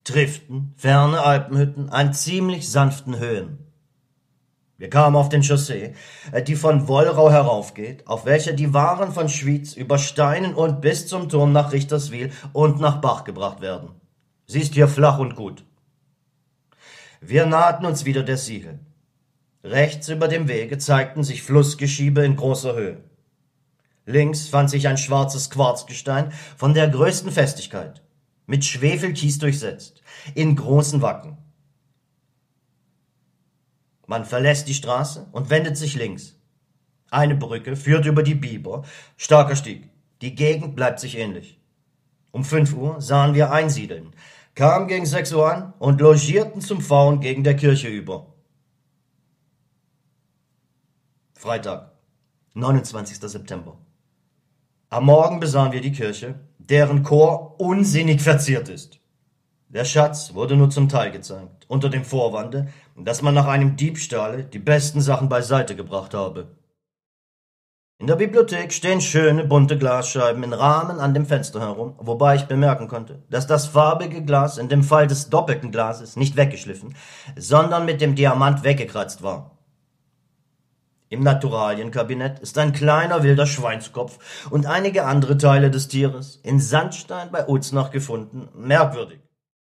Triften, ferne Alpenhütten an ziemlich sanften Höhen. Wir kamen auf den Chaussee, die von Wollrau heraufgeht, auf welcher die Waren von Schwyz über Steinen und bis zum Turm nach Richterswil und nach Bach gebracht werden. Sie ist hier flach und gut. Wir nahten uns wieder der Siegel. Rechts über dem Wege zeigten sich Flussgeschiebe in großer Höhe. Links fand sich ein schwarzes Quarzgestein von der größten Festigkeit, mit Schwefelkies durchsetzt, in großen Wacken. Man verlässt die Straße und wendet sich links. Eine Brücke führt über die Biber, starker Stieg. Die Gegend bleibt sich ähnlich. Um 5 Uhr sahen wir einsiedeln, kamen gegen 6 Uhr an und logierten zum Fauen gegen der Kirche über. Freitag, 29. September. Am Morgen besahen wir die Kirche, deren Chor unsinnig verziert ist. Der Schatz wurde nur zum Teil gezeigt, unter dem Vorwande, dass man nach einem Diebstahle die besten Sachen beiseite gebracht habe. In der Bibliothek stehen schöne bunte Glasscheiben in Rahmen an dem Fenster herum, wobei ich bemerken konnte, dass das farbige Glas in dem Fall des doppelten Glases nicht weggeschliffen, sondern mit dem Diamant weggekratzt war. Im Naturalienkabinett ist ein kleiner wilder Schweinskopf und einige andere Teile des Tieres in Sandstein bei Uznach gefunden, merkwürdig.